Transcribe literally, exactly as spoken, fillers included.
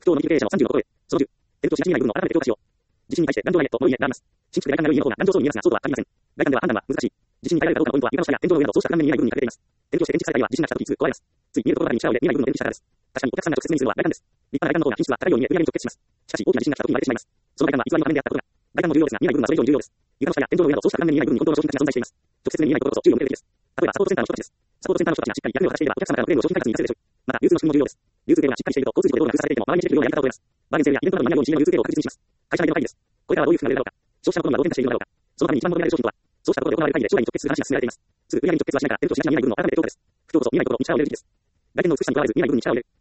不当の経営者のさんじゅうのことへ。そのじゅう、伝統しなしにない部分を改めて強化しよう。地震に対して頑丈な家とモルイエがあります。新築で外観が良い家の方が頑丈そうに見えますが、そうとは限りません。外観では判断は難しい。地震に耐えられるかどうかのポイントは床の下や天井の上などそうした顔面に見えない部分に欠けています。天井して建築された家は地震が来た時にすぐ壊れます。つい見えるところばかりに力を入れ見えない部分の天気したからです。確かにお客さんが直接目にするのは外観です。立派な外観の方が品質は高いように見え売上に直結します。しかし大きな地震が来た時に割れてしまいます。その外観は偽りの仮面であったことが。外観も重要ですが、見えない部分はそれ以上に重要です。床の下や天井の上などそうした顔面に見えない部分に本当の商品価値が存在しています。直接目に見えないところこそ注意を向けるべきです。例えばサポートセンターの人たちです。サポートセンターの人たちがしっかり役目を果たしていればお客様からのクレームを商品開発に生かせるでしょう。また、流通の仕組みも重要です。流通系はしっかりしていると交通事故で道路が封鎖されていても周りに知れるようなやり方を取れます。バーゲンセールやイベントなどの何よりも地震の流通系を確実にします。会社内での会議です。これからはどういう負荷が出るだろうか。消費者の好みはどう変化しているのだろうか。そのために一番求められる商品とは、そうしたところで行われる会議で将来に直結する話が進められています。すぐ売上に直結はしながら、店としなしな見えない部分を改めて強化です。不当こそ見えないところに力を入れる時期です。外見の美しさにとらわれず見えない部分に力を入れる。